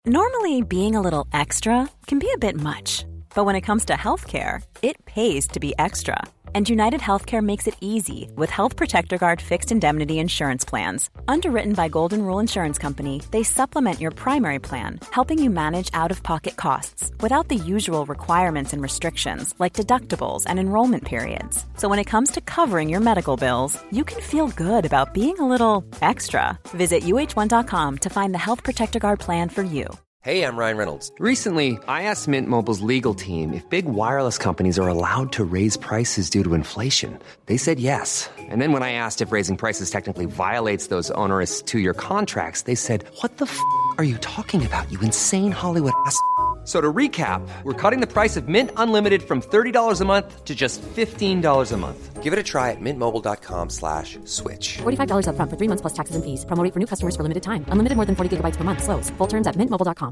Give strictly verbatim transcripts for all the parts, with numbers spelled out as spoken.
Normally, being a little extra can be a bit much. But when it comes to healthcare, it pays to be extra. And United Healthcare makes it easy with Health Protector Guard fixed indemnity insurance plans. Underwritten by Golden Rule Insurance Company, they supplement your primary plan, helping you manage out-of-pocket costs without the usual requirements and restrictions like deductibles and enrollment periods. So when it comes to covering your medical bills, you can feel good about being a little extra. Visit U H one dot com to find the Health Protector Guard plan for you. Hey, I'm Ryan Reynolds. Recently, I asked Mint Mobile's legal team if big wireless companies are allowed to raise prices due to inflation. They said yes. And then when I asked if raising prices technically violates those onerous two-year contracts, they said, what the f*** are you talking about, you insane Hollywood ass f- So to recap, we're cutting the price of Mint Unlimited from thirty dollars a month to just fifteen dollars a month. Give it a try at mintmobile.com slash switch. forty-five dollars up front for three months plus taxes and fees. Promo rate for new customers for limited time. Unlimited more than forty gigabytes per month. Slows full terms at mint mobile dot com.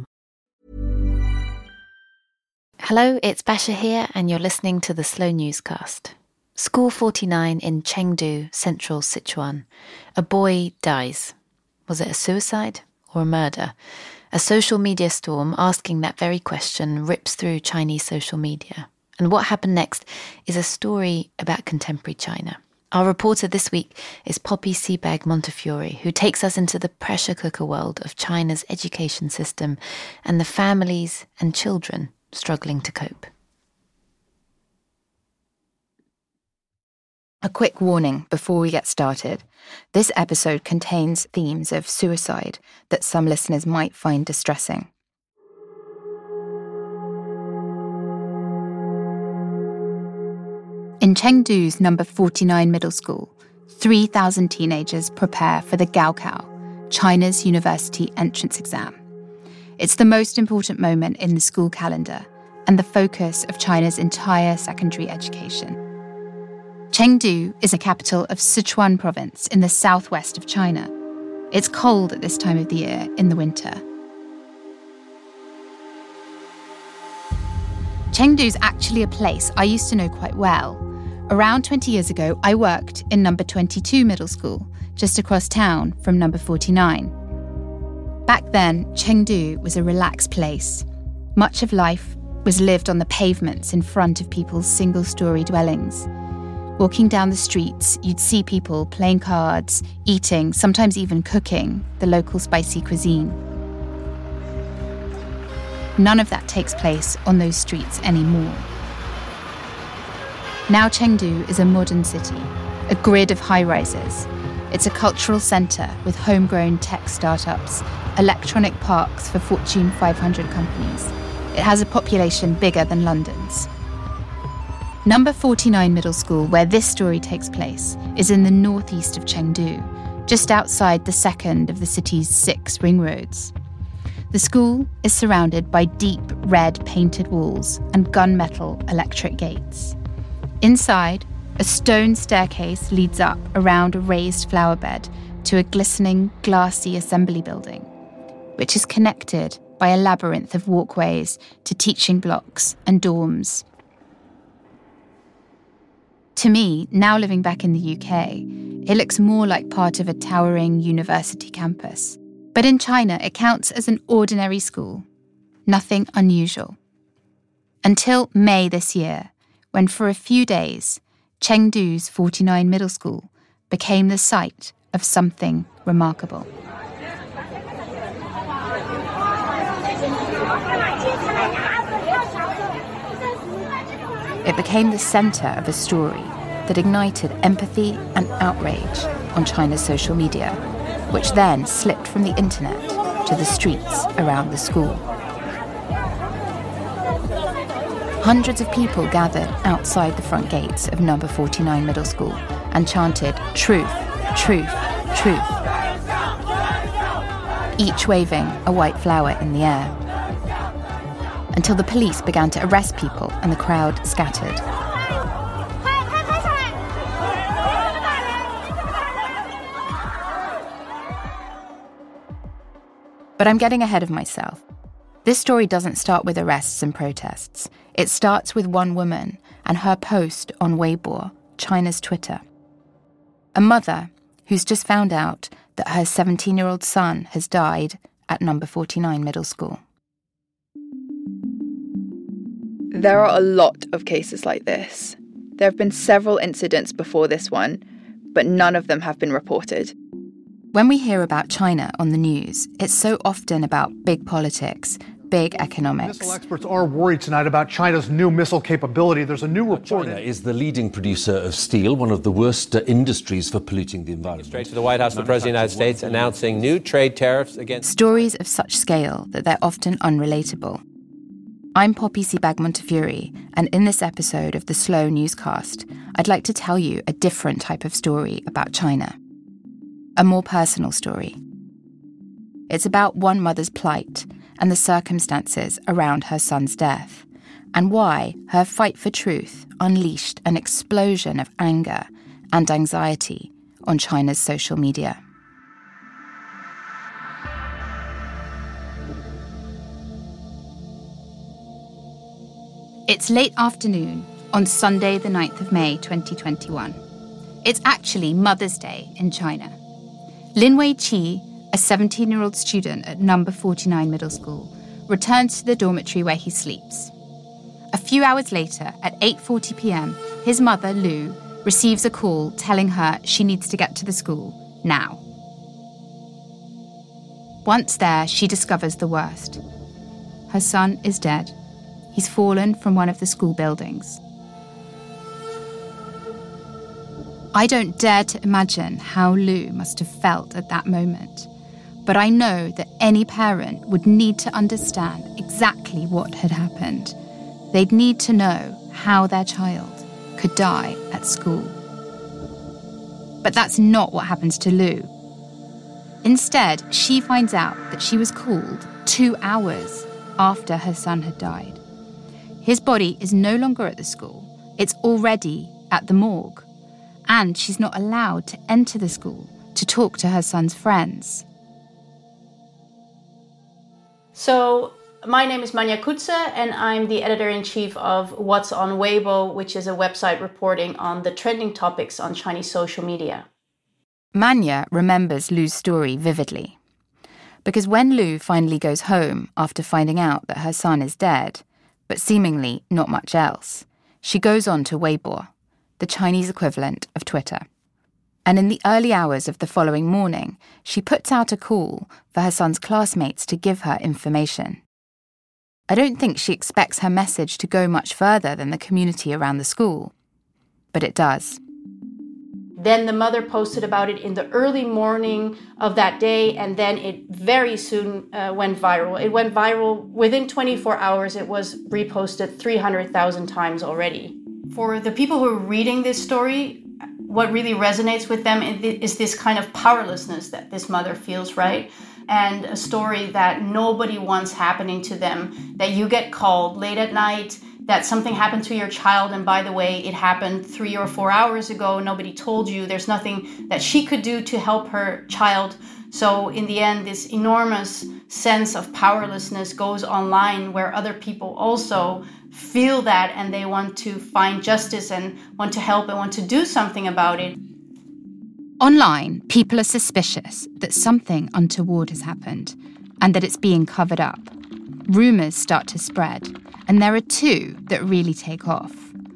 Hello, it's Basha here, and you're listening to the Slow Newscast. School forty-nine in Chengdu, central Sichuan. A boy dies. Was it a suicide or a murder? A social media storm asking that very question rips through Chinese social media. And what happened next is a story about contemporary China. Our reporter this week is Poppy Seebag Montefiore, who takes us into the pressure cooker world of China's education system and the families and children struggling to cope. A quick warning before we get started. This episode contains themes of suicide that some listeners might find distressing. In Chengdu's number forty-nine middle school, three thousand teenagers prepare for the Gaokao, China's university entrance exam. It's the most important moment in the school calendar and the focus of China's entire secondary education. Chengdu is a capital of Sichuan province in the southwest of China. It's cold at this time of the year in the winter. Chengdu's actually a place I used to know quite well. Around twenty years ago, I worked in number twenty-two middle school, just across town from number forty-nine. Back then, Chengdu was a relaxed place. Much of life was lived on the pavements in front of people's single-storey dwellings. Walking down the streets, you'd see people playing cards, eating, sometimes even cooking, the local spicy cuisine. None of that takes place on those streets anymore. Now Chengdu is a modern city, a grid of high-rises. It's a cultural centre with homegrown tech startups, electronic parks for Fortune five hundred companies. It has a population bigger than London's. Number forty-nine Middle School, where this story takes place, is in the northeast of Chengdu, just outside the second of the city's six ring roads. The school is surrounded by deep red painted walls and gunmetal electric gates. Inside, a stone staircase leads up around a raised flower bed to a glistening, glassy assembly building, which is connected by a labyrinth of walkways to teaching blocks and dorms. To me, now living back in the U K, it looks more like part of a towering university campus. But in China, it counts as an ordinary school. Nothing unusual. Until May this year, when for a few days, Chengdu's forty-nine Middle School became the site of something remarkable. It became the centre of a story that ignited empathy and outrage on China's social media, which then slipped from the internet to the streets around the school. Hundreds of people gathered outside the front gates of number forty-nine Middle School and chanted, "Truth, truth, truth," each waving a white flower in the air, until the police began to arrest people and the crowd scattered. But I'm getting ahead of myself. This story doesn't start with arrests and protests. It starts with one woman and her post on Weibo, China's Twitter. A mother who's just found out that her seventeen-year-old son has died at number forty-nine Middle School. There are a lot of cases like this. There have been several incidents before this one, but none of them have been reported. When we hear about China on the news, it's so often about big politics, big economics. Missile experts are worried tonight about China's new missile capability. There's a new report. China is the leading producer of steel, one of the worst uh, industries for polluting the environment. Straight to the White House, the President of the United States announcing new trade tariffs against... Stories of such scale that they're often unrelatable. I'm Poppy Sebag-Montefiore, and in this episode of the Slow Newscast, I'd like to tell you a different type of story about China. A more personal story. It's about one mother's plight and the circumstances around her son's death, and why her fight for truth unleashed an explosion of anger and anxiety on China's social media. It's late afternoon on Sunday the ninth of May twenty twenty-one. It's actually Mother's Day in China. Lin Wei-Qi, a seventeen-year-old student at number forty-nine Middle School, returns to the dormitory where he sleeps. A few hours later, at eight forty p.m, his mother, Lu, receives a call telling her she needs to get to the school now. Once there, she discovers the worst. Her son is dead. He's fallen from one of the school buildings. I don't dare to imagine how Lu must have felt at that moment, but I know that any parent would need to understand exactly what had happened. They'd need to know how their child could die at school. But that's not what happens to Lu. Instead, she finds out that she was called two hours after her son had died. His body is no longer at the school. It's already at the morgue. And she's not allowed to enter the school to talk to her son's friends. So, my name is Manya Kutze, and I'm the editor-in-chief of What's on Weibo, which is a website reporting on the trending topics on Chinese social media. Manya remembers Lu's story vividly. Because when Lu finally goes home after finding out that her son is dead, but seemingly not much else, she goes on to Weibo, the Chinese equivalent of Twitter. And in the early hours of the following morning, she puts out a call for her son's classmates to give her information. I don't think she expects her message to go much further than the community around the school, but it does. Then the mother posted about it in the early morning of that day, and then it very soon uh, went viral. It went viral within twenty-four hours. It was reposted three hundred thousand times already. For the people who are reading this story, what really resonates with them is this kind of powerlessness that this mother feels, right? And a story that nobody wants happening to them, that you get called late at night, that something happened to your child, and by the way, it happened three or four hours ago, nobody told you, there's nothing that she could do to help her child. So in the end, this enormous sense of powerlessness goes online, where other people also feel that and they want to find justice and want to help and want to do something about it. Online, people are suspicious that something untoward has happened and that it's being covered up. Rumours start to spread, and there are two that really take off.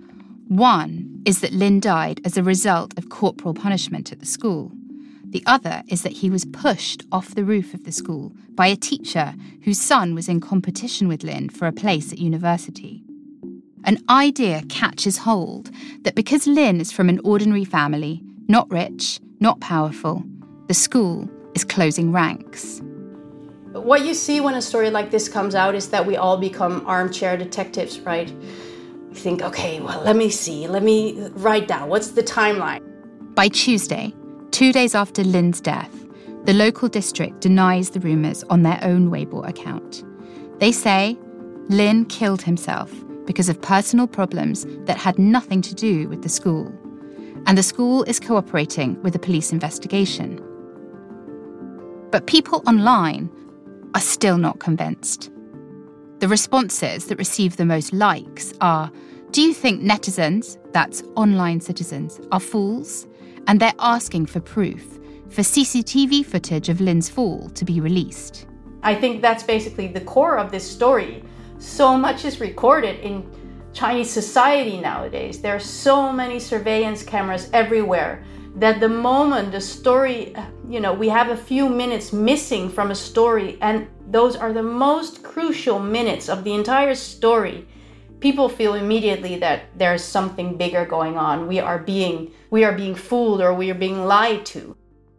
One is that Lin died as a result of corporal punishment at the school. The other is that he was pushed off the roof of the school by a teacher whose son was in competition with Lin for a place at university. An idea catches hold that because Lin is from an ordinary family, not rich, not powerful, the school is closing ranks. What you see when a story like this comes out is that we all become armchair detectives, right? You think, okay, well, let me see, let me write down, what's the timeline? By Tuesday, two days after Lin's death, the local district denies the rumours on their own Weibo account. They say Lin killed himself because of personal problems that had nothing to do with the school, and the school is cooperating with a police investigation. But people online are still not convinced. The responses that receive the most likes are, do you think netizens, that's online citizens, are fools? And they're asking for proof, for C C T V footage of Lin's fall to be released. I think that's basically the core of this story. So much is recorded in Chinese society nowadays. There are so many surveillance cameras everywhere that the moment the story, you know, we have a few minutes missing from a story, and those are the most crucial minutes of the entire story, people feel immediately that there's something bigger going on. We are being, we are being fooled, or we are being lied to.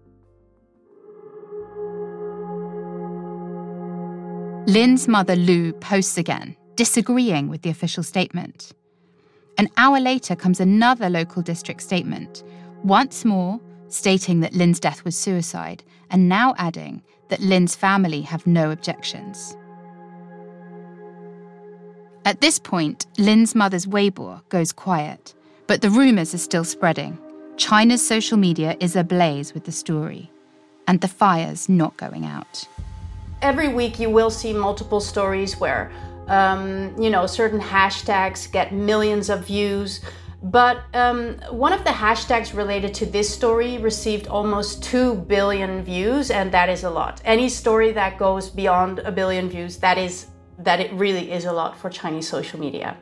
Lin's mother, Lu, posts again, disagreeing with the official statement. An hour later comes another local district statement, once more stating that Lin's death was suicide, and now adding that Lin's family have no objections. At this point, Lin's mother's Weibo goes quiet, but the rumours are still spreading. China's social media is ablaze with the story, and the fire's not going out. Every week you will see multiple stories where, um, you know, certain hashtags get millions of views. But um, one of the hashtags related to this story received almost two billion views, and that is a lot. Any story that goes beyond a billion views, that is, that it really is a lot for Chinese social media.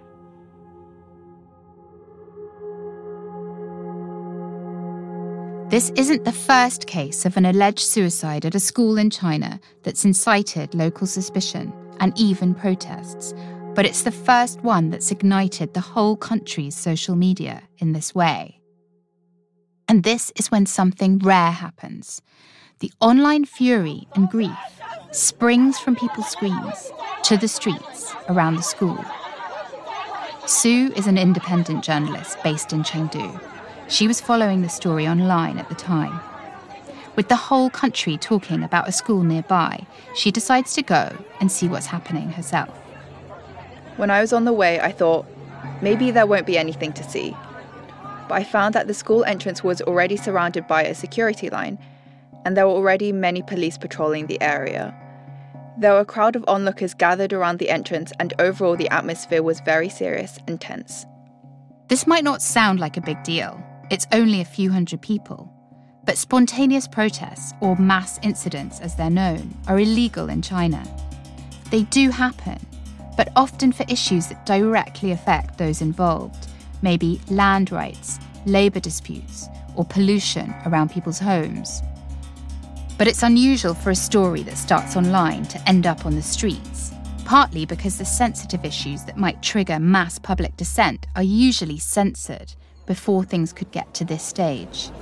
This isn't the first case of an alleged suicide at a school in China that's incited local suspicion and even protests, but it's the first one that's ignited the whole country's social media in this way. And this is when something rare happens. The online fury and grief springs from people's screens to the streets around the school. Sue is an independent journalist based in Chengdu. She was following the story online at the time. With the whole country talking about a school nearby, she decides to go and see what's happening herself. When I was on the way, I thought, maybe there won't be anything to see. But I found that the school entrance was already surrounded by a security line, and there were already many police patrolling the area. There were a crowd of onlookers gathered around the entrance, and overall the atmosphere was very serious and tense. This might not sound like a big deal. It's only a few hundred people. But spontaneous protests, or mass incidents as they're known, are illegal in China. They do happen, but often for issues that directly affect those involved, maybe land rights, labour disputes, or pollution around people's homes. But it's unusual for a story that starts online to end up on the streets, partly because the sensitive issues that might trigger mass public dissent are usually censored before things could get to this stage.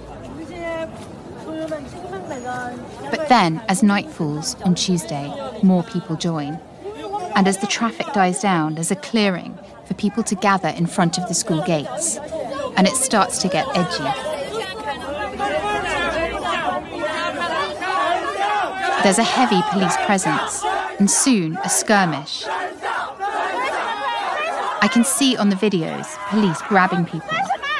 But then, as night falls on Tuesday, more people join. And as the traffic dies down, there's a clearing for people to gather in front of the school gates. And it starts to get edgy. There's a heavy police presence, and soon a skirmish. I can see on the videos police grabbing people.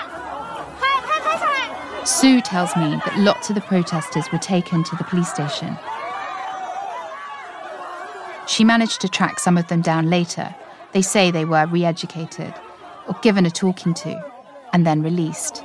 Sue tells me that lots of the protesters were taken to the police station. She managed to track some of them down later. They say they were re-educated, or given a talking to, and then released.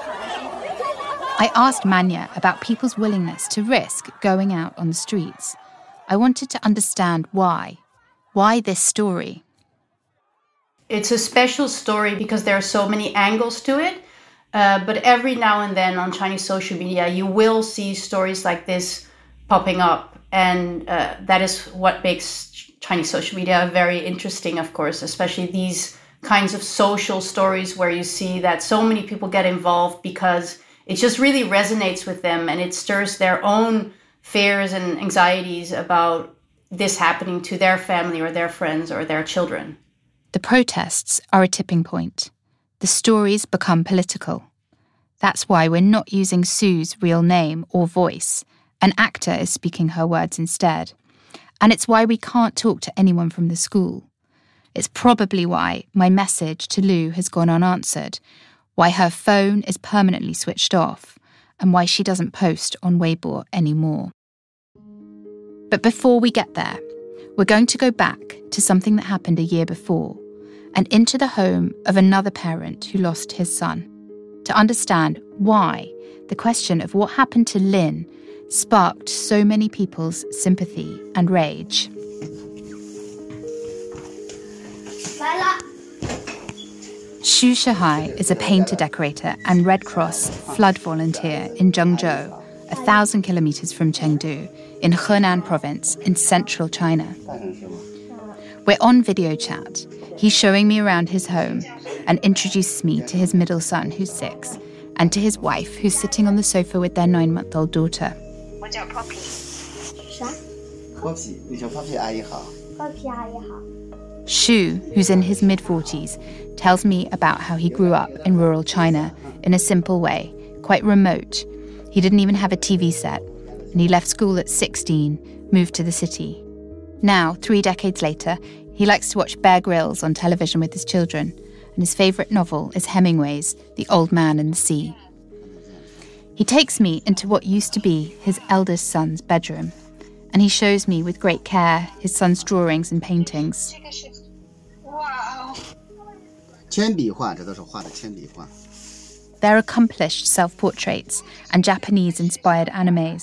I asked Manya about people's willingness to risk going out on the streets. I wanted to understand why. Why this story? It's a special story because there are so many angles to it. Uh, but every now and then on Chinese social media, you will see stories like this popping up. And uh, that is what makes Chinese social media very interesting, of course, especially these kinds of social stories where you see that so many people get involved because it just really resonates with them and it stirs their own fears and anxieties about this happening to their family or their friends or their children. The protests are a tipping point. The stories become political. That's why we're not using Sue's real name or voice. An actor is speaking her words instead. And it's why we can't talk to anyone from the school. It's probably why my message to Lu has gone unanswered, why her phone is permanently switched off, and why she doesn't post on Weibo anymore. But before we get there, we're going to go back to something that happened a year before, and into the home of another parent who lost his son, to understand why the question of what happened to Lin sparked so many people's sympathy and rage. Xu Shihai is a painter-decorator and Red Cross flood volunteer in Zhengzhou, a thousand kilometers from Chengdu, in Henan province in central China. We're on video chat. He's showing me around his home and introduces me to his middle son, who's six, and to his wife, who's sitting on the sofa with their nine-month-old daughter. Xu, who's in his mid-forties, tells me about how he grew up in rural China in a simple way, quite remote. He didn't even have a T V set, and he left school at sixteen, moved to the city. Now, three decades later, he likes to watch Bear Grylls on television with his children, and his favourite novel is Hemingway's The Old Man and the Sea. He takes me into what used to be his eldest son's bedroom, and he shows me with great care his son's drawings and paintings. They're accomplished self-portraits and Japanese-inspired animes.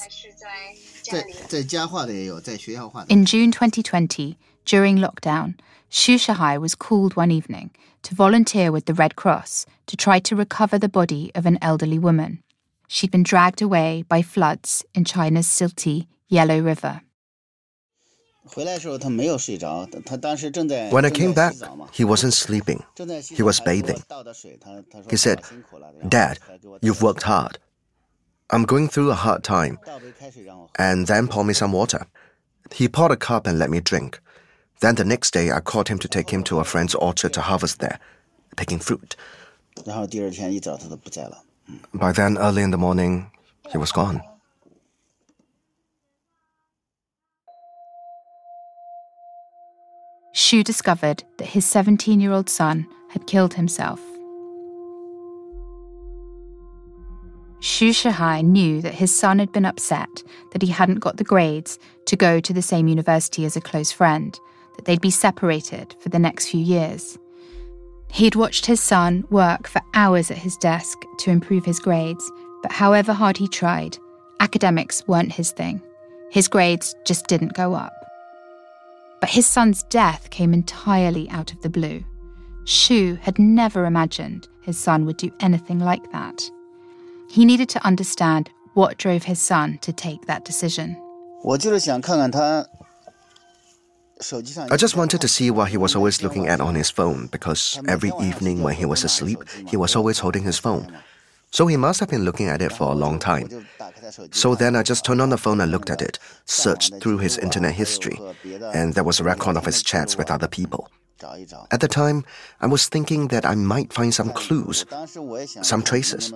In June twenty twenty, during lockdown, Xu Shihai was called one evening to volunteer with the Red Cross to try to recover the body of an elderly woman. She'd been dragged away by floods in China's silty Yellow River. When I came back, he wasn't sleeping. He was bathing. He said, "Dad, you've worked hard. I'm going through a hard time." And then pour me some water. He poured a cup and let me drink. Then the next day, I called him to take him to a friend's orchard to harvest there, picking fruit. By then, early in the morning, he was gone. Xu discovered that his seventeen-year-old son had killed himself. Xu Shihai knew that his son had been upset that he hadn't got the grades to go to the same university as a close friend, that they'd be separated for the next few years. He'd watched his son work for hours at his desk to improve his grades, but however hard he tried, academics weren't his thing. His grades just didn't go up. But his son's death came entirely out of the blue. Xu had never imagined his son would do anything like that. He needed to understand what drove his son to take that decision. I just wanted to see what he was always looking at on his phone, because every evening when he was asleep, he was always holding his phone. So he must have been looking at it for a long time. So then I just turned on the phone and looked at it, searched through his internet history, and there was a record of his chats with other people. At the time, I was thinking that I might find some clues, some traces.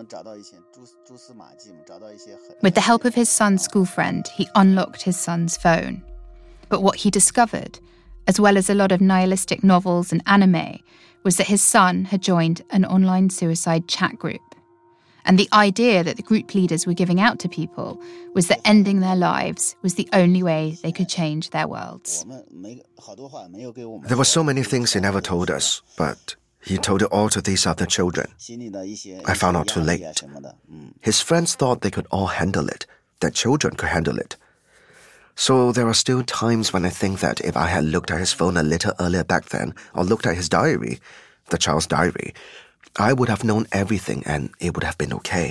With the help of his son's school friend, he unlocked his son's phone. But what he discovered, as well as a lot of nihilistic novels and anime, was that his son had joined an online suicide chat group. And the idea that the group leaders were giving out to people was that ending their lives was the only way they could change their worlds. There were so many things he never told us, but he told it all to these other children. I found out too late. His friends thought they could all handle it, that children could handle it. So there are still times when I think that if I had looked at his phone a little earlier back then, or looked at his diary, the child's diary, I would have known everything and it would have been okay.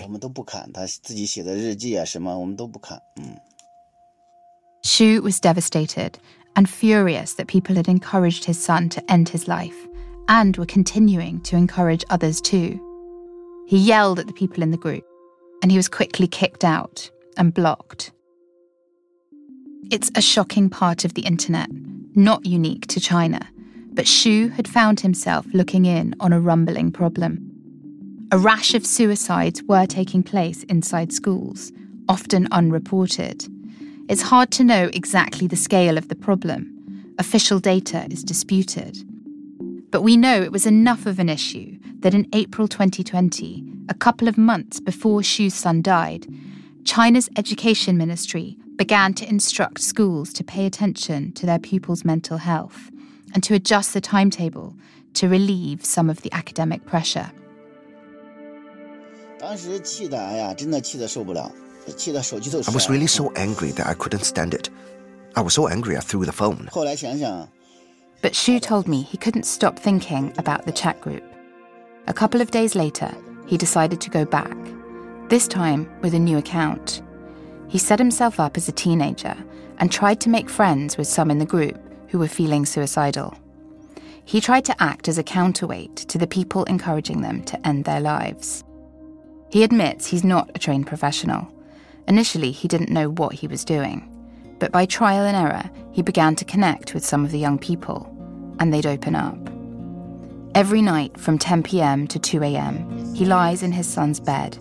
Xu was devastated and furious that people had encouraged his son to end his life and were continuing to encourage others too. He yelled at the people in the group, and he was quickly kicked out and blocked. It's a shocking part of the internet, not unique to China, but Xu had found himself looking in on a rumbling problem. A rash of suicides were taking place inside schools, often unreported. It's hard to know exactly the scale of the problem. Official data is disputed. But we know it was enough of an issue that in April twenty twenty, a couple of months before Xu's son died, China's education ministry began to instruct schools to pay attention to their pupils' mental health and to adjust the timetable to relieve some of the academic pressure. I was really so angry that I couldn't stand it. I was so angry I threw the phone. But Xu told me he couldn't stop thinking about the chat group. A couple of days later, he decided to go back, this time with a new account. He set himself up as a teenager and tried to make friends with some in the group who were feeling suicidal. He tried to act as a counterweight to the people encouraging them to end their lives. He admits he's not a trained professional. Initially, he didn't know what he was doing. But by trial and error, he began to connect with some of the young people, and they'd open up. Every night from ten p.m. to two a.m., he lies in his son's bed.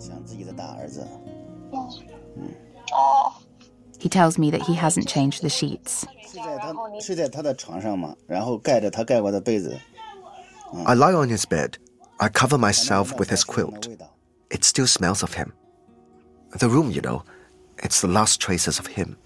He tells me that he hasn't changed the sheets. I lie on his bed. I cover myself with his quilt. It still smells of him. The room, you know, it's the last traces of him.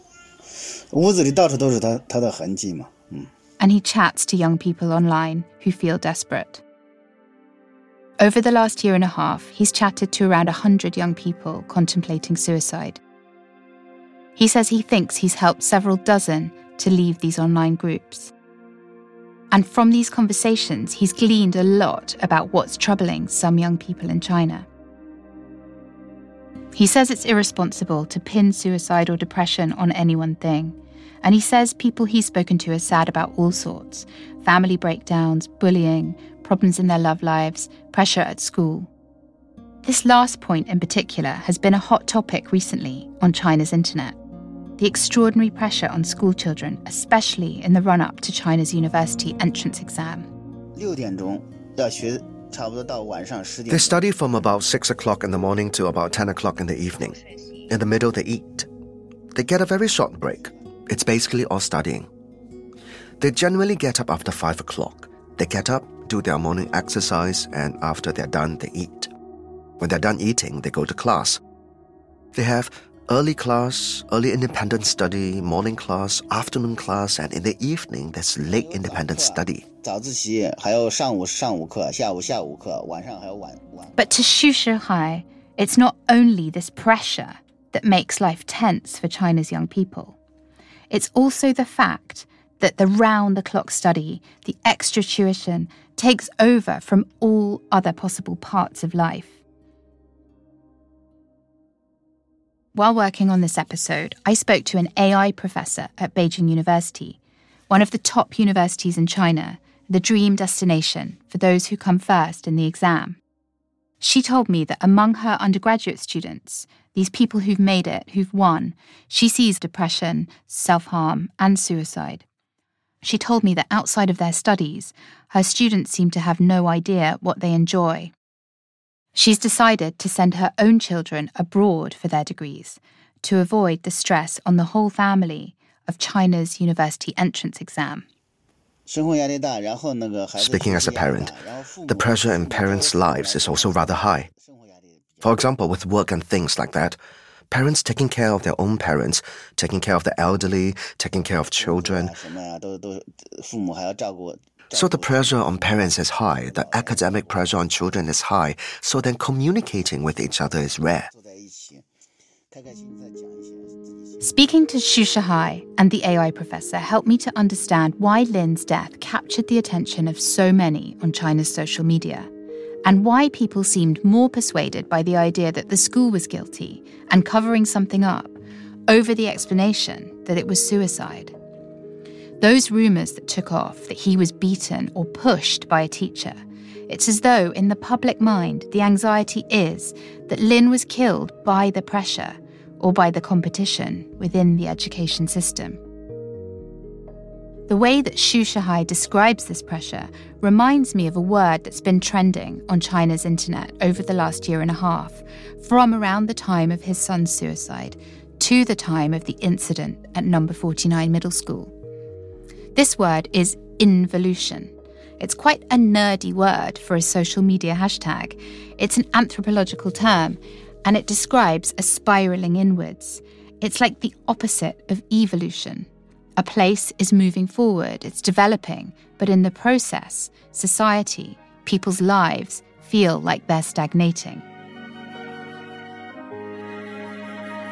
And he chats to young people online who feel desperate. Over the last year and a half, he's chatted to around one hundred young people contemplating suicide. He says he thinks he's helped several dozen to leave these online groups. And from these conversations, he's gleaned a lot about what's troubling some young people in China. He says it's irresponsible to pin suicide or depression on any one thing. And he says people he's spoken to are sad about all sorts: family breakdowns, bullying, problems in their love lives, pressure at school. This last point in particular has been a hot topic recently on China's internet. The extraordinary pressure on school children, especially in the run-up to China's university entrance exam. They study from about six o'clock in the morning to about ten o'clock in the evening. In the middle, they eat. They get a very short break. It's basically all studying. They generally get up after five o'clock. They get up, do their morning exercise, and after they're done, they eat. When they're done eating, they go to class. They have early class, early independent study, morning class, afternoon class, and in the evening, there's late independent study. But to Xu Shihai, it's not only this pressure that makes life tense for China's young people. It's also the fact that the round-the-clock study, the extra tuition, takes over from all other possible parts of life. While working on this episode, I spoke to an A I professor at Beijing University, one of the top universities in China, the dream destination for those who come first in the exam. She told me that among her undergraduate students, these people who've made it, who've won, she sees depression, self-harm, and suicide. She told me that outside of their studies, her students seem to have no idea what they enjoy. She's decided to send her own children abroad for their degrees to avoid the stress on the whole family of China's university entrance exam. Speaking as a parent, the pressure in parents' lives is also rather high. For example, with work and things like that, parents taking care of their own parents, taking care of the elderly, taking care of children. So the pressure on parents is high, the academic pressure on children is high, so then communicating with each other is rare. Speaking to Xu Shihai and the A I professor helped me to understand why Lin's death captured the attention of so many on China's social media, and why people seemed more persuaded by the idea that the school was guilty and covering something up over the explanation that it was suicide. Those rumours that took off that he was beaten or pushed by a teacher, it's as though in the public mind the anxiety is that Lin was killed by the pressure or by the competition within the education system. The way that Xu Shihai describes this pressure reminds me of a word that's been trending on China's internet over the last year and a half, from around the time of his son's suicide to the time of the incident at number forty-nine Middle School. This word is involution. It's quite a nerdy word for a social media hashtag. It's an anthropological term, and it describes a spiraling inwards. It's like the opposite of evolution. A place is moving forward, it's developing, but in the process, society, people's lives feel like they're stagnating.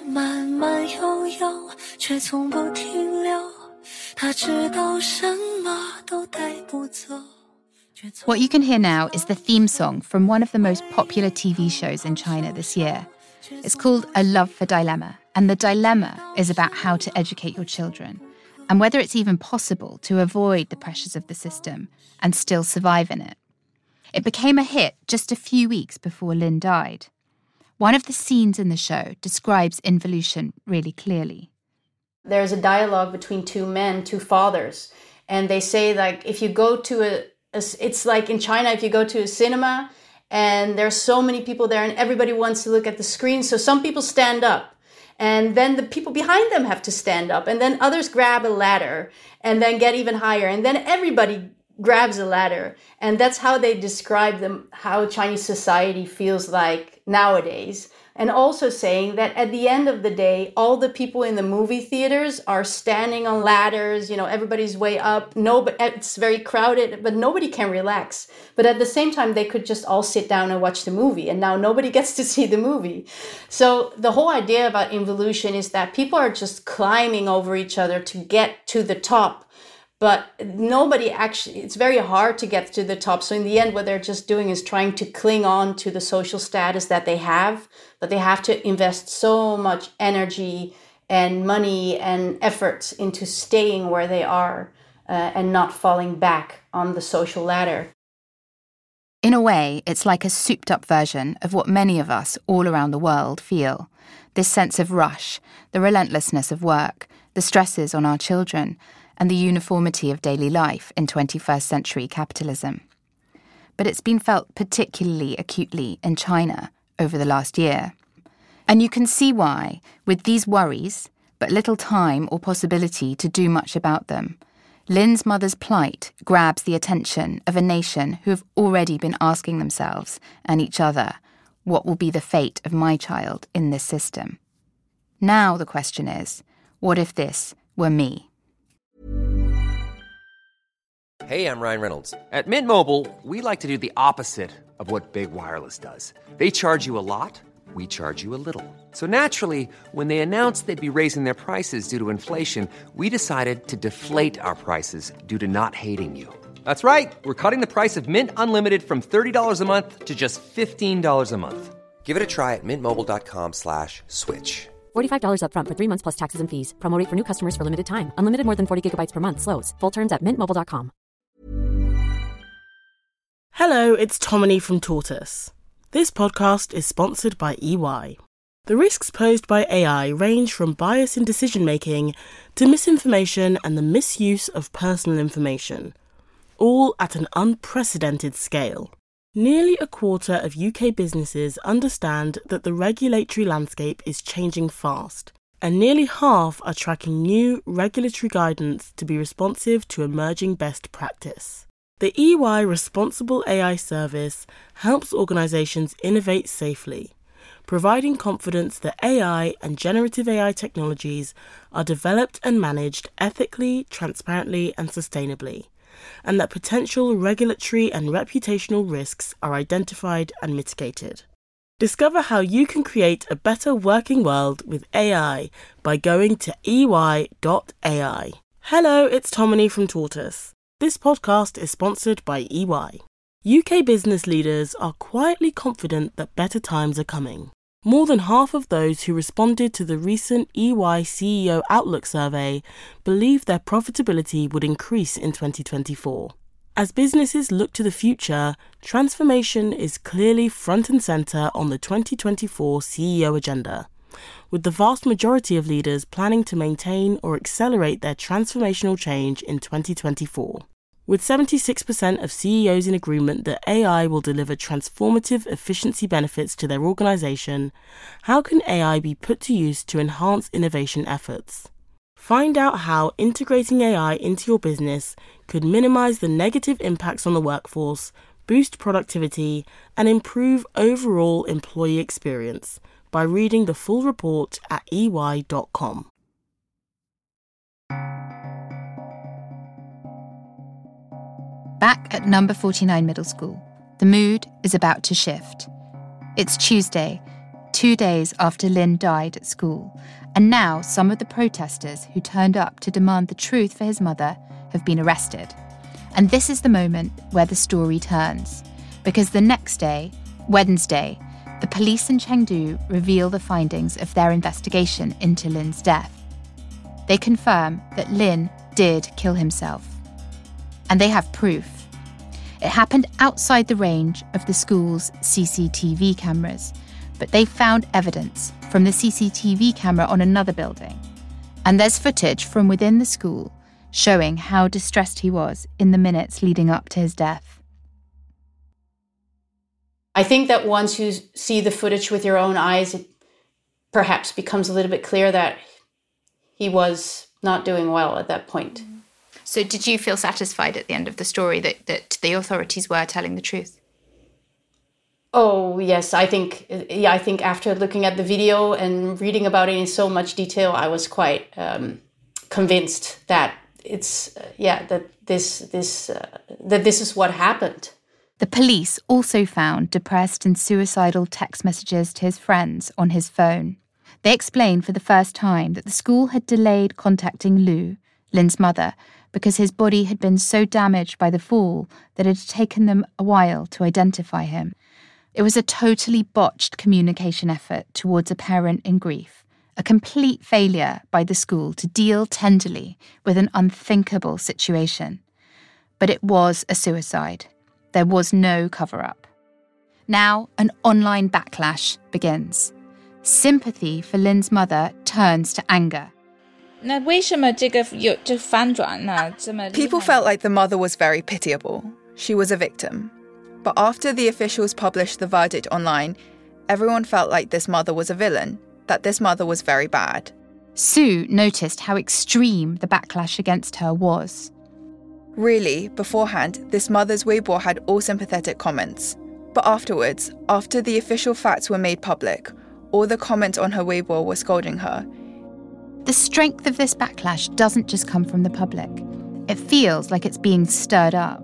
慢慢悠悠，却从不停留。他知道什么都带不走。 What you can hear now is the theme song from one of the most popular T V shows in China this year. It's called A Love for Dilemma, and the dilemma is about how to educate your children and whether it's even possible to avoid the pressures of the system and still survive in it. It became a hit just a few weeks before Lin died. One of the scenes in the show describes involution really clearly. There's a dialogue between two men, two fathers, and they say, like, if you go to a, a it's like in China, if you go to a cinema and there's so many people there and everybody wants to look at the screen, so some people stand up. And then the people behind them have to stand up. And then others grab a ladder and then get even higher. And then everybody grabs a ladder. And that's how they describe them, how Chinese society feels like nowadays. And also saying that at the end of the day, all the people in the movie theaters are standing on ladders, you know, everybody's way up. Nobody, it's very crowded, but nobody can relax. But at the same time, they could just all sit down and watch the movie. And now nobody gets to see the movie. So the whole idea about involution is that people are just climbing over each other to get to the top. But nobody actually, it's very hard to get to the top. So in the end, what they're just doing is trying to cling on to the social status that they have, but they have to invest so much energy and money and efforts into staying where they are uh, and not falling back on the social ladder. In a way, it's like a souped-up version of what many of us all around the world feel. This sense of rush, the relentlessness of work, the stresses on our children, and the uniformity of daily life in twenty-first century capitalism. But it's been felt particularly acutely in China over the last year. And you can see why, with these worries, but little time or possibility to do much about them, Lin's mother's plight grabs the attention of a nation who have already been asking themselves and each other, what will be the fate of my child in this system? Now the question is, what if this were me? Hey, I'm Ryan Reynolds. At Mint Mobile, we like to do the opposite of what Big Wireless does. They charge you a lot, we charge you a little. So naturally, when they announced they'd be raising their prices due to inflation, we decided to deflate our prices due to not hating you. That's right. We're cutting the price of Mint Unlimited from thirty dollars a month to just fifteen dollars a month. Give it a try at mintmobile.com slash switch. forty-five dollars up front for three months plus taxes and fees. Promo rate for new customers for limited time. Unlimited more than forty gigabytes per month slows. Full terms at mint mobile dot com. Hello, it's Tomini from Tortoise. This podcast is sponsored by E Y. The risks posed by A I range from bias in decision-making to misinformation and the misuse of personal information, all at an unprecedented scale. Nearly a quarter of U K businesses understand that the regulatory landscape is changing fast, and nearly half are tracking new regulatory guidance to be responsive to emerging best practice. The E Y Responsible A I Service helps organisations innovate safely, providing confidence that A I and generative A I technologies are developed and managed ethically, transparently and sustainably, and that potential regulatory and reputational risks are identified and mitigated. Discover how you can create a better working world with A I by going to e y dot a i. Hello, it's Tomini from Tortoise. This podcast is sponsored by E Y. U K business leaders are quietly confident that better times are coming. More than half of those who responded to the recent E Y C E O Outlook survey believe their profitability would increase in twenty twenty-four. As businesses look to the future, transformation is clearly front and centre on the twenty twenty-four C E O agenda, with the vast majority of leaders planning to maintain or accelerate their transformational change in twenty twenty-four. With seventy-six percent of C E Os in agreement that A I will deliver transformative efficiency benefits to their organisation, how can A I be put to use to enhance innovation efforts? Find out how integrating A I into your business could minimise the negative impacts on the workforce, boost productivity, and improve overall employee experience by reading the full report at e y dot com. Back at number forty-nine Middle School, the mood is about to shift. It's Tuesday, two days after Lin died at school, and now some of the protesters who turned up to demand the truth for his mother have been arrested. And this is the moment where the story turns, because the next day, Wednesday, the police in Chengdu reveal the findings of their investigation into Lin's death. They confirm that Lin did kill himself. And they have proof. It happened outside the range of the school's C C T V cameras, but they found evidence from the C C T V camera on another building. And there's footage from within the school showing how distressed he was in the minutes leading up to his death. I think that once you see the footage with your own eyes, it perhaps becomes a little bit clear that he was not doing well at that point. So did you feel satisfied at the end of the story that, that the authorities were telling the truth? Oh, yes. I think, yeah, I think after looking at the video and reading about it in so much detail, I was quite um, convinced that it's, uh, yeah, that this, this, uh, that this is what happened. The police also found depressed and suicidal text messages to his friends on his phone. They explained for the first time that the school had delayed contacting Lu, Lin's mother, because his body had been so damaged by the fall that it had taken them a while to identify him. It was a totally botched communication effort towards a parent in grief, a complete failure by the school to deal tenderly with an unthinkable situation. But it was a suicide. There was no cover-up. Now, an online backlash begins. Sympathy for Lin's mother turns to anger. People felt like the mother was very pitiable. She was a victim. But after the officials published the verdict online, everyone felt like this mother was a villain, that this mother was very bad. Sue noticed how extreme the backlash against her was. Really, beforehand, this mother's Weibo had all sympathetic comments. But afterwards, after the official facts were made public, all the comments on her Weibo were scolding her. The strength of this backlash doesn't just come from the public. It feels like it's being stirred up.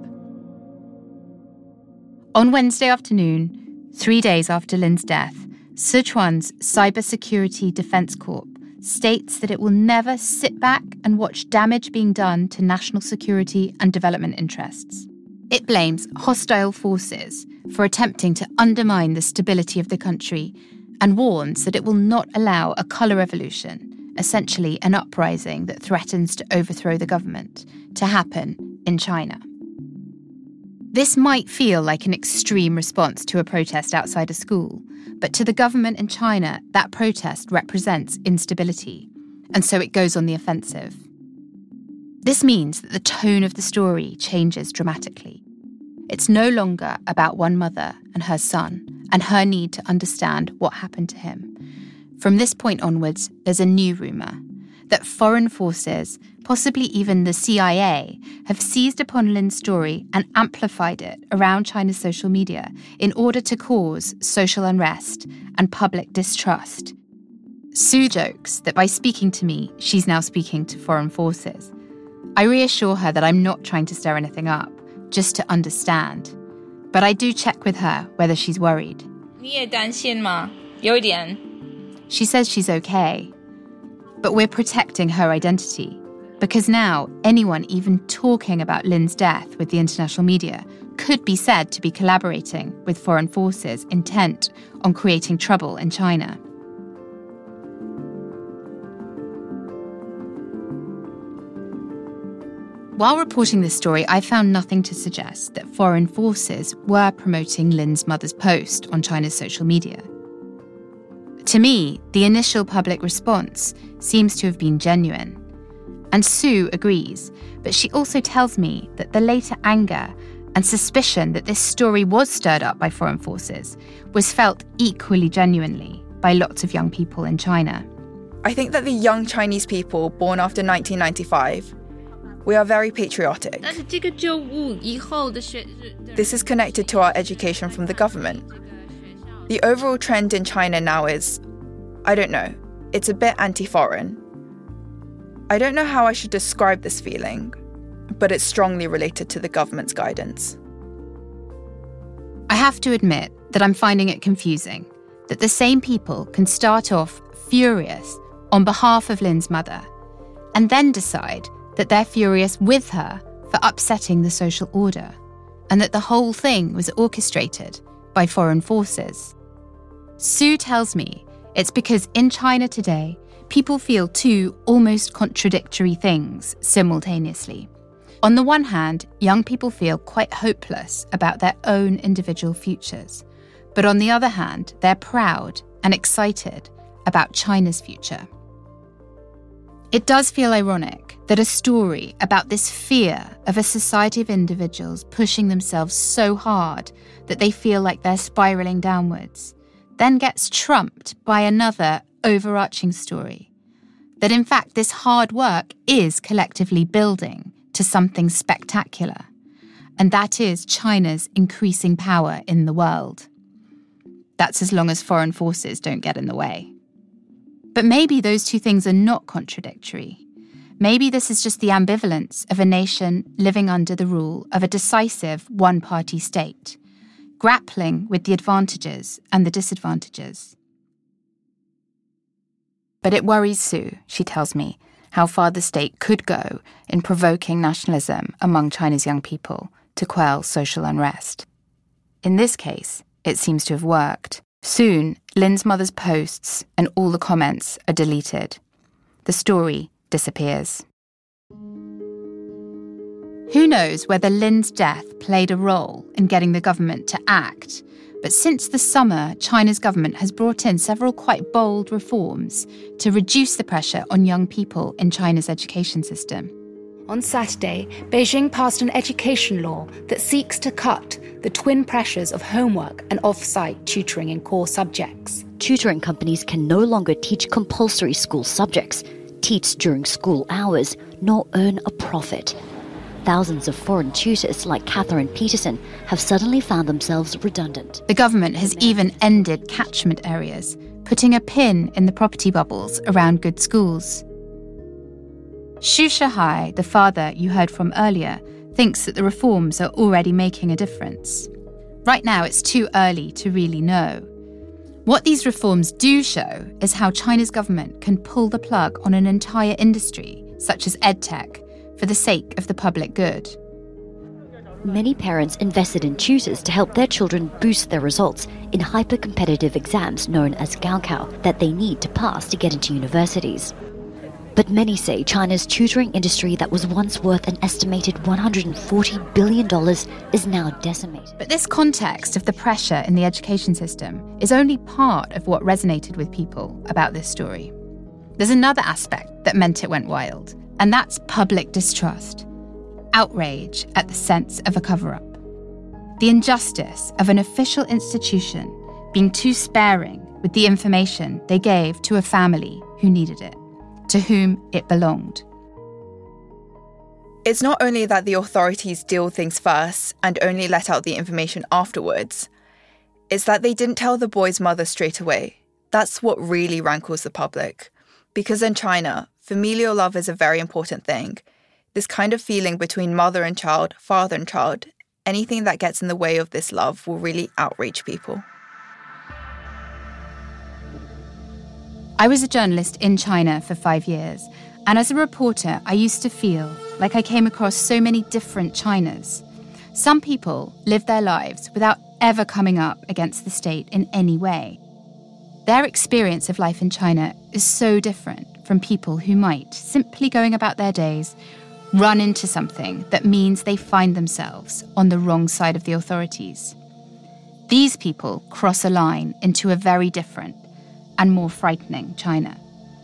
On Wednesday afternoon, three days after Lin's death, Sichuan's Cybersecurity Defense Corp states that it will never sit back and watch damage being done to national security and development interests. It blames hostile forces for attempting to undermine the stability of the country and warns that it will not allow a colour revolution, essentially an uprising that threatens to overthrow the government, to happen in China. This might feel like an extreme response to a protest outside a school, but to the government in China, that protest represents instability, and so it goes on the offensive. This means that the tone of the story changes dramatically. It's no longer about one mother and her son, and her need to understand what happened to him. From this point onwards, there's a new rumour that foreign forces, possibly even the C I A, have seized upon Lin's story and amplified it around China's social media in order to cause social unrest and public distrust. Sue jokes that by speaking to me, she's now speaking to foreign forces. I reassure her that I'm not trying to stir anything up, just to understand. But I do check with her whether she's worried. 你也担心吗？有一点。 She says she's okay. But we're protecting her identity. Because now, anyone even talking about Lin's death with the international media could be said to be collaborating with foreign forces intent on creating trouble in China. While reporting this story, I found nothing to suggest that foreign forces were promoting Lin's mother's post on China's social media. To me, the initial public response seems to have been genuine. And Sue agrees, but she also tells me that the later anger and suspicion that this story was stirred up by foreign forces was felt equally genuinely by lots of young people in China. I think that the young Chinese people born after nineteen ninety-five, we are very patriotic. This is connected to our education from the government. The overall trend in China now is, I don't know, it's a bit anti-foreign. I don't know how I should describe this feeling, but it's strongly related to the government's guidance. I have to admit that I'm finding it confusing, that the same people can start off furious on behalf of Lin's mother and then decide that they're furious with her for upsetting the social order, and that the whole thing was orchestrated by foreign forces. Sue tells me it's because in China today, people feel two almost contradictory things simultaneously. On the one hand, young people feel quite hopeless about their own individual futures. But on the other hand, they're proud and excited about China's future. It does feel ironic that a story about this fear of a society of individuals pushing themselves so hard that they feel like they're spiraling downwards then gets trumped by another overarching story. That in fact this hard work is collectively building to something spectacular, and that is China's increasing power in the world. That's as long as foreign forces don't get in the way. But maybe those two things are not contradictory. Maybe this is just the ambivalence of a nation living under the rule of a decisive one-party state, grappling with the advantages and the disadvantages. But it worries Sue, she tells me, how far the state could go in provoking nationalism among China's young people to quell social unrest. In this case, it seems to have worked. Soon, Lin's mother's posts and all the comments are deleted. The story disappears. Who knows whether Lin's death played a role in getting the government to act, but since the summer, China's government has brought in several quite bold reforms to reduce the pressure on young people in China's education system. On Saturday, Beijing passed an education law that seeks to cut the twin pressures of homework and off-site tutoring in core subjects. Tutoring companies can no longer teach compulsory school subjects, teach during school hours, nor earn a profit. Thousands of foreign tutors like Catherine Peterson have suddenly found themselves redundant. The government has even ended catchment areas, putting a pin in the property bubbles around good schools. Xu Shihai, the father you heard from earlier, thinks that the reforms are already making a difference. Right now, it's too early to really know. What these reforms do show is how China's government can pull the plug on an entire industry, such as edtech, for the sake of the public good. Many parents invested in tutors to help their children boost their results in hyper-competitive exams known as Gaokao that they need to pass to get into universities. But many say China's tutoring industry that was once worth an estimated one hundred forty billion dollars is now decimated. But this context of the pressure in the education system is only part of what resonated with people about this story. There's another aspect that meant it went wild, and that's public distrust, outrage at the sense of a cover-up. The injustice of an official institution being too sparing with the information they gave to a family who needed it, to whom it belonged. It's not only that the authorities deal things first and only let out the information afterwards, it's that they didn't tell the boy's mother straight away. That's what really rankles the public. Because in China, familial love is a very important thing. This kind of feeling between mother and child, father and child, anything that gets in the way of this love will really outrage people. I was a journalist in China for five years, and as a reporter, I used to feel like I came across so many different Chinas. Some people live their lives without ever coming up against the state in any way. Their experience of life in China is so different from people who might, simply going about their days, run into something that means they find themselves on the wrong side of the authorities. These people cross a line into a very different and more frightening China.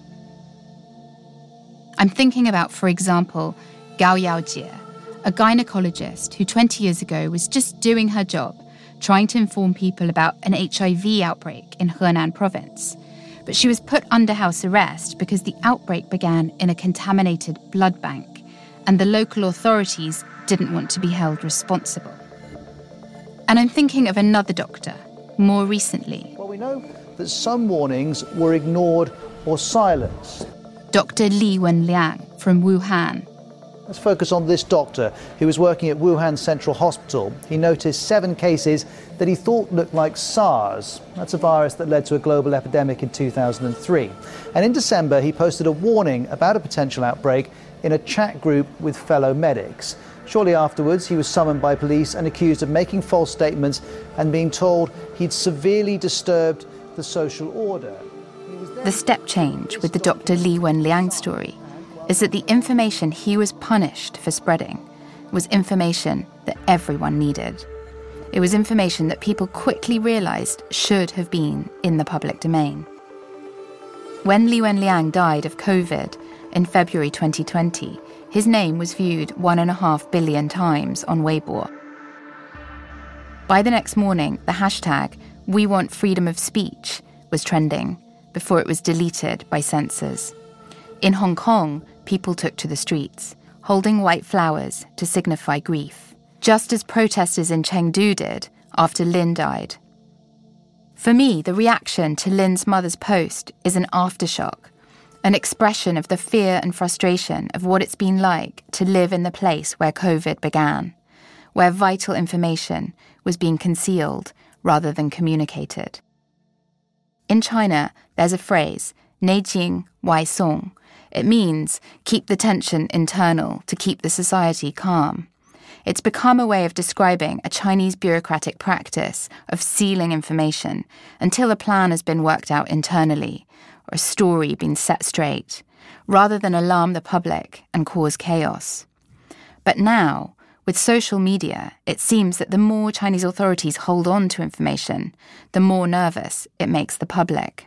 I'm thinking about, for example, Gao Yaojie, a gynecologist who twenty years ago was just doing her job, trying to inform people about an H I V outbreak in Henan province. But she was put under house arrest because the outbreak began in a contaminated blood bank, and the local authorities didn't want to be held responsible. And I'm thinking of another doctor, more recently. Well, we know that some warnings were ignored or silenced. Doctor Li Wenliang from Wuhan. Let's focus on this doctor who was working at Wuhan Central Hospital. He noticed seven cases that he thought looked like SARS. That's a virus that led to a global epidemic in two thousand three. And in December, he posted a warning about a potential outbreak in a chat group with fellow medics. Shortly afterwards, he was summoned by police and accused of making false statements and being told he'd severely disturbed the social order. The step change with the Doctor Li Wenliang story is that the information he was punished for spreading was information that everyone needed. It was information that people quickly realised should have been in the public domain. When Li Wenliang died of COVID in February twenty twenty, his name was viewed one and a half billion times on Weibo. By the next morning, the hashtag We Want Freedom of Speech was trending before it was deleted by censors. In Hong Kong, people took to the streets, holding white flowers to signify grief, just as protesters in Chengdu did after Lin died. For me, the reaction to Lin's mother's post is an aftershock, an expression of the fear and frustration of what it's been like to live in the place where COVID began, where vital information was being concealed rather than communicated. In China, there's a phrase, 内静外松. It means keep the tension internal to keep the society calm. It's become a way of describing a Chinese bureaucratic practice of sealing information until a plan has been worked out internally or a story been set straight, rather than alarm the public and cause chaos. But now, with social media, it seems that the more Chinese authorities hold on to information, the more nervous it makes the public.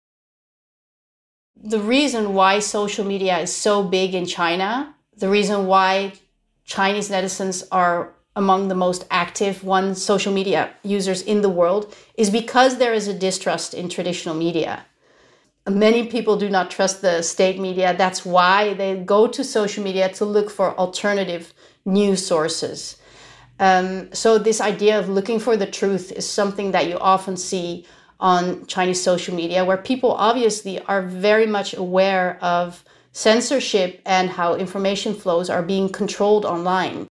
The reason why social media is so big in China, the reason why Chinese netizens are among the most active one social media users in the world, is because there is a distrust in traditional media. Many people do not trust the state media. That's why they go to social media to look for alternative news sources. Um, so this idea of looking for the truth is something that you often see on Chinese social media, where people obviously are very much aware of censorship and how information flows are being controlled online.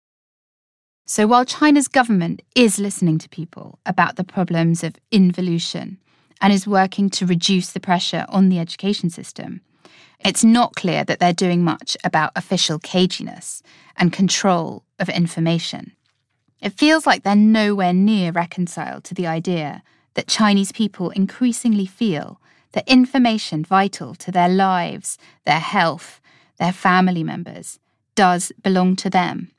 So while China's government is listening to people about the problems of involution and is working to reduce the pressure on the education system, it's not clear that they're doing much about official caginess and control of information. It feels like they're nowhere near reconciled to the idea that Chinese people increasingly feel that information vital to their lives, their health, their family members, does belong to them.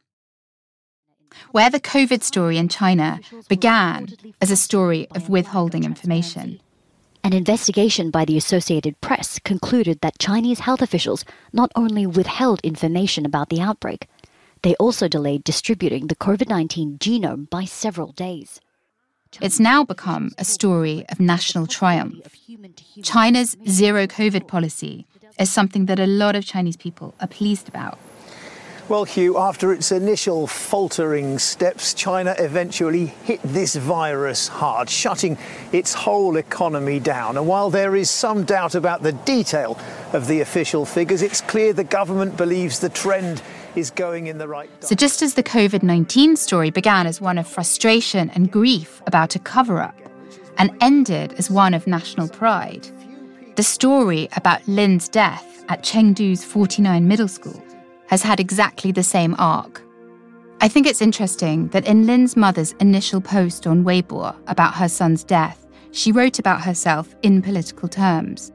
Where the COVID story in China began as a story of withholding information. An investigation by the Associated Press concluded that Chinese health officials not only withheld information about the outbreak, they also delayed distributing the COVID nineteen genome by several days. It's now become a story of national triumph. China's zero COVID policy is something that a lot of Chinese people are pleased about. Well, Hugh, after its initial faltering steps, China eventually hit this virus hard, shutting its whole economy down. And while there is some doubt about the detail of the official figures, it's clear the government believes the trend is going in the right direction. So just as the COVID nineteen story began as one of frustration and grief about a cover-up and ended as one of national pride, the story about Lin's death at Chengdu's forty-nine Middle School has had exactly the same arc. I think it's interesting that in Lin's mother's initial post on Weibo about her son's death, she wrote about herself in political terms.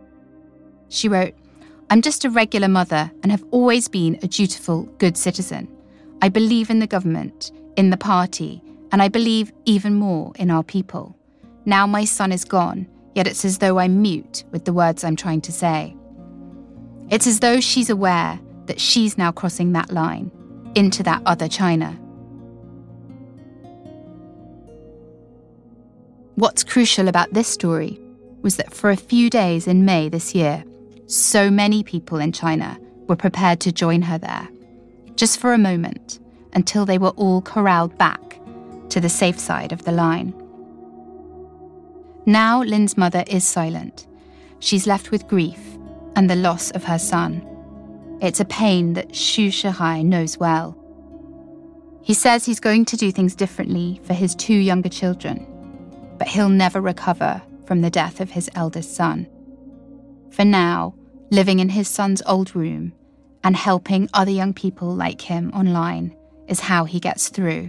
She wrote, "I'm just a regular mother and have always been a dutiful, good citizen. I believe in the government, in the party, and I believe even more in our people. Now my son is gone, yet it's as though I'm mute with the words I'm trying to say." It's as though she's aware that she's now crossing that line into that other China. What's crucial about this story was that for a few days in May this year, so many people in China were prepared to join her there, just for a moment, until they were all corralled back to the safe side of the line. Now Lin's mother is silent. She's left with grief and the loss of her son. It's a pain that Xu Shihai knows well. He says he's going to do things differently for his two younger children, but he'll never recover from the death of his eldest son. For now, living in his son's old room and helping other young people like him online is how he gets through.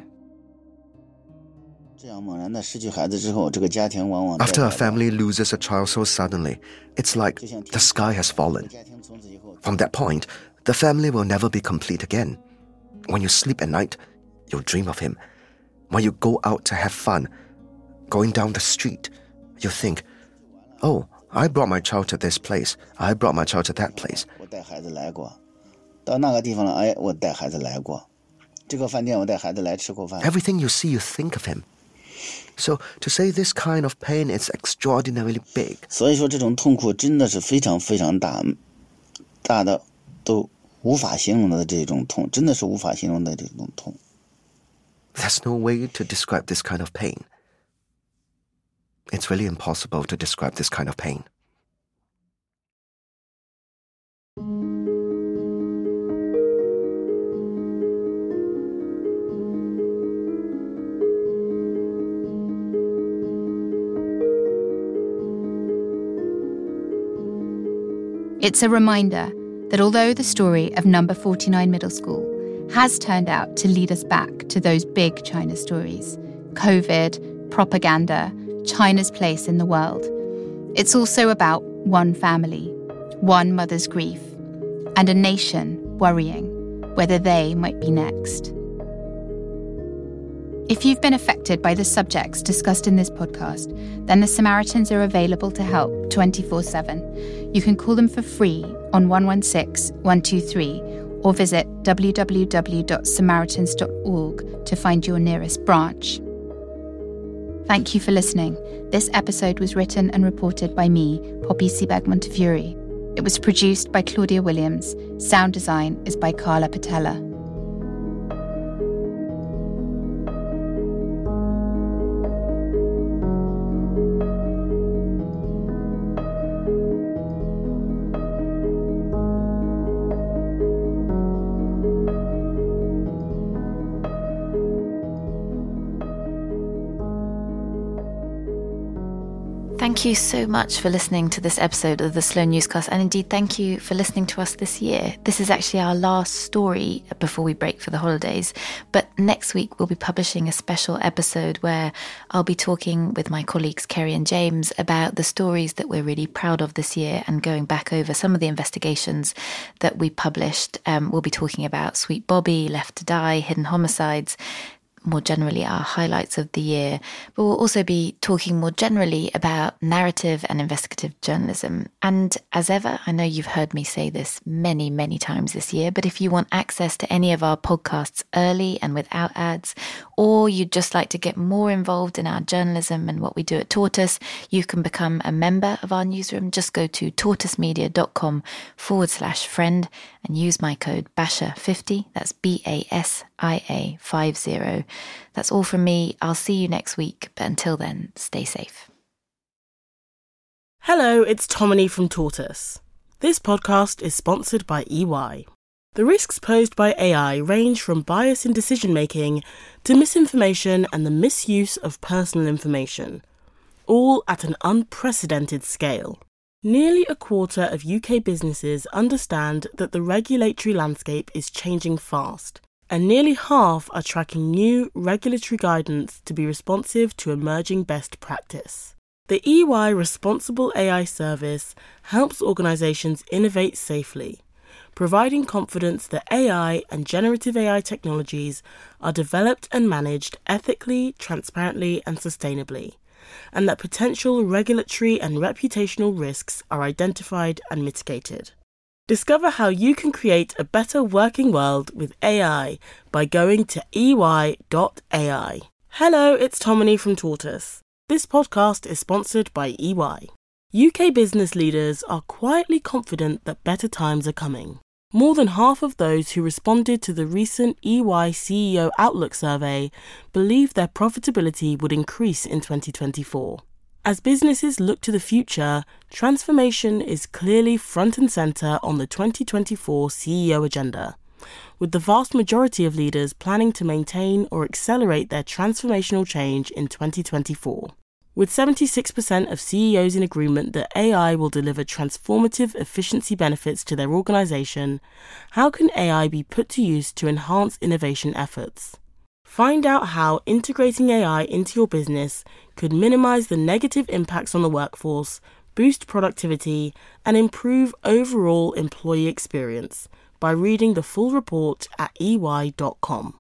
After a family loses a child so suddenly, it's like the sky has fallen. From that point, the family will never be complete again. When you sleep at night, you'll dream of him. When you go out to have fun, going down the street, you think, oh, I brought my child to this place, I brought my child to that place. Everything you see, you think of him. So to say this kind of pain is extraordinarily big. There's no way to describe this kind of pain. It's really impossible to describe this kind of pain. It's a reminder that although the story of Number forty-nine Middle School has turned out to lead us back to those big China stories, COVID, propaganda, China's place in the world, it's also about one family, one mother's grief, and a nation worrying whether they might be next. If you've been affected by the subjects discussed in this podcast, then the Samaritans are available to help twenty-four seven. You can call them for free on one one six, one two three or visit w w w dot samaritans dot org to find your nearest branch. Thank you for listening. This episode was written and reported by me, Poppy Seabag Montefiore. It was produced by Claudia Williams. Sound design is by Carla Patella. Thank you so much for listening to this episode of the Slow Newscast, and indeed thank you for listening to us this year. This is actually our last story before we break for the holidays, but next week we'll be publishing a special episode where I'll be talking with my colleagues Kerry and James about the stories that we're really proud of this year and going back over some of the investigations that we published. Um, we'll be talking about Sweet Bobby, Left to Die, Hidden Homicides, more generally our highlights of the year, but we'll also be talking more generally about narrative and investigative journalism. And as ever, I know you've heard me say this many, many times this year, but if you want access to any of our podcasts early and without ads, or you'd just like to get more involved in our journalism and what we do at Tortoise, you can become a member of our newsroom. Just go to tortoisemedia.com forward slash friend and use my code Basha fifty. That's B A S I A fifty. That's all from me. I'll see you next week, but until then, stay safe. Hello, it's Tomini from Tortoise. This podcast is sponsored by E Y. The risks posed by A I range from bias in decision-making to misinformation and the misuse of personal information, all at an unprecedented scale. Nearly a quarter of U K businesses understand that the regulatory landscape is changing fast, and nearly half are tracking new regulatory guidance to be responsive to emerging best practice. The E Y Responsible A I Service helps organisations innovate safely, providing confidence that A I and generative A I technologies are developed and managed ethically, transparently and sustainably, and that potential regulatory and reputational risks are identified and mitigated. Discover how you can create a better working world with A I by going to e y dot a i. Hello, it's Tomini from Tortoise. This podcast is sponsored by E Y. U K business leaders are quietly confident that better times are coming. More than half of those who responded to the recent E Y C E O Outlook survey believed their profitability would increase in twenty twenty-four. As businesses look to the future, transformation is clearly front and centre on the twenty twenty-four C E O agenda, with the vast majority of leaders planning to maintain or accelerate their transformational change in twenty twenty-four. With seventy-six percent of C E Os in agreement that A I will deliver transformative efficiency benefits to their organisation, how can A I be put to use to enhance innovation efforts? Find out how integrating A I into your business could minimise the negative impacts on the workforce, boost productivity, and improve overall employee experience by reading the full report at e y dot com.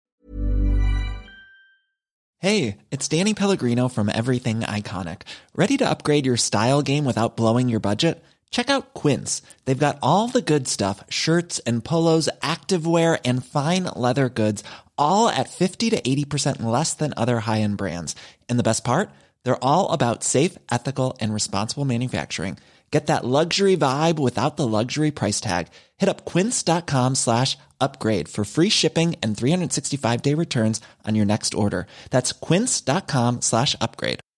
Hey, it's Danny Pellegrino from Everything Iconic. Ready to upgrade your style game without blowing your budget? Check out Quince. They've got all the good stuff, shirts and polos, activewear, and fine leather goods, all at fifty to eighty percent less than other high-end brands. And the best part? They're all about safe, ethical, and responsible manufacturing. Get that luxury vibe without the luxury price tag. Hit up quince.com slash upgrade for free shipping and three sixty-five day returns on your next order. That's quince.com slash upgrade.